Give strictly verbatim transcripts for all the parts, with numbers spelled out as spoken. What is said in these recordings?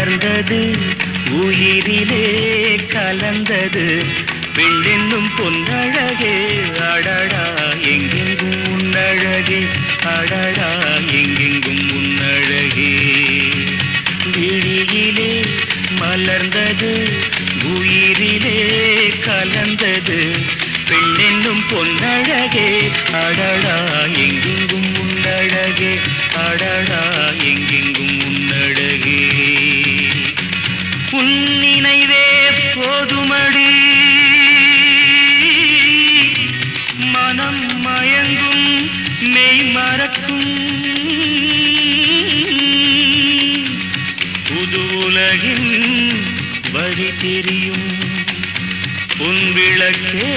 மலர்ந்தது உயிரிலே கலந்தது பெண்ணென்னும் பொன்னழகே அடடா எங்கெங்கும் உன்னழகே அடடா எங்கெங்கும் உன்னழகே விழியிலே மலர்ந்தது உயிரிலே கலந்தது பெண்ணென்னும் பொன்னழகே அடடா எங்கெங்கும் உன்னழகே அடடா எங்கெங்கும் உன்னழகே உன் நினைவே போதுமடி மனம் மயங்கும் மெய் மறக்கும் புது உலகின் வழி தெரியும் உன் விளக்கே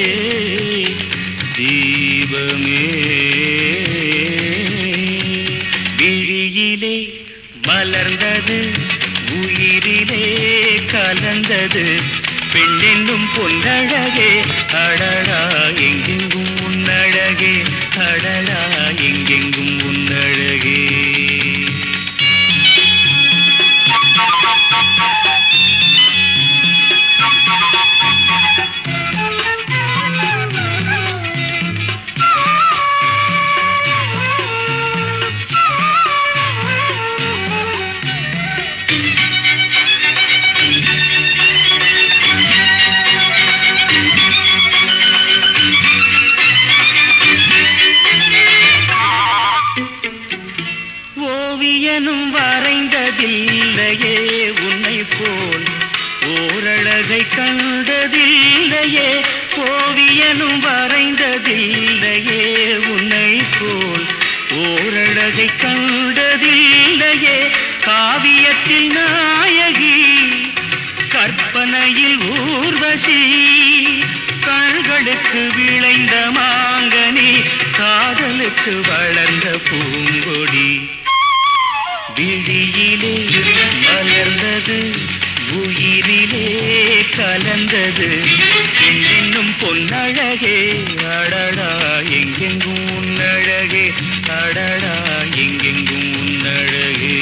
தீபமே விழியிலே மலர்ந்தது உயிரிலே கலந்தது பெண்ணென்னும் பொன்னழகே அடடா எங்கெங்கும் உன்னழகே அடடா எங்கெங்கும் உன்னழகே ஓவியனும் வரைந்ததில்லையே உன்னை போல் ஓரழகை கண்டதில்லையே ஓவியனும் வரைந்ததில்லையே உன்னை போல் ஓரழகை கண்டதில்லையே காவியத்தில் நாயகி கற்பனையில் ஊர்வசி கண்களுக்கு விளைந்த மாங்கனி காதலுக்கு வளர்ந்த பூங்கொடி விழியிலே மலர்ந்தது உயிரிலே கலந்தது பெண்ணென்னும் பொன்னழகே அடடா எங்கெங்கும் உன்னழகே அடடா எங்கெங்கும் உன்னழகே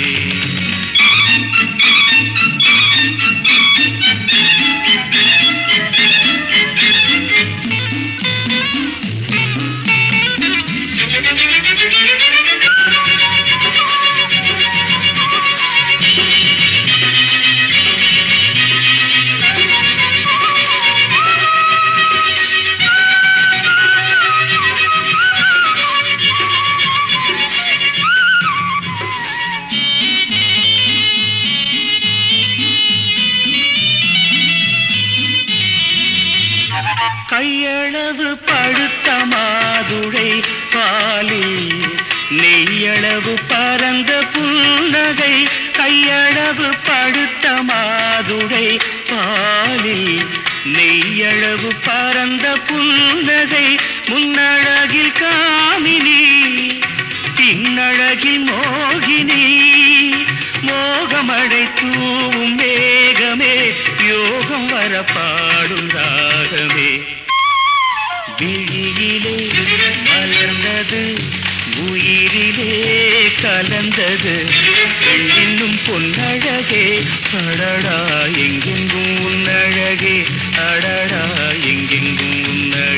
கையளவு படுத்த மாதுளை பாலில் நெய்யளவு பரந்த புன்னகை கையளவு படுத்த மாதுளை பாலில் நெய்யளவு பரந்த புன்னகை முன்னழகில் காமினி பின்னழகில் மோகினி மோகமடை தூவும் மேகமே யோகம் வர பாடும் ராகமே விழியிலே மலர்ந்தது உயிரிலே கலந்தது பெண்ணென்னும் பொன்னழகே அடடா எங்கெங்கும் உன்னழகே அடடா எங்கெங்கும் உன்னழகே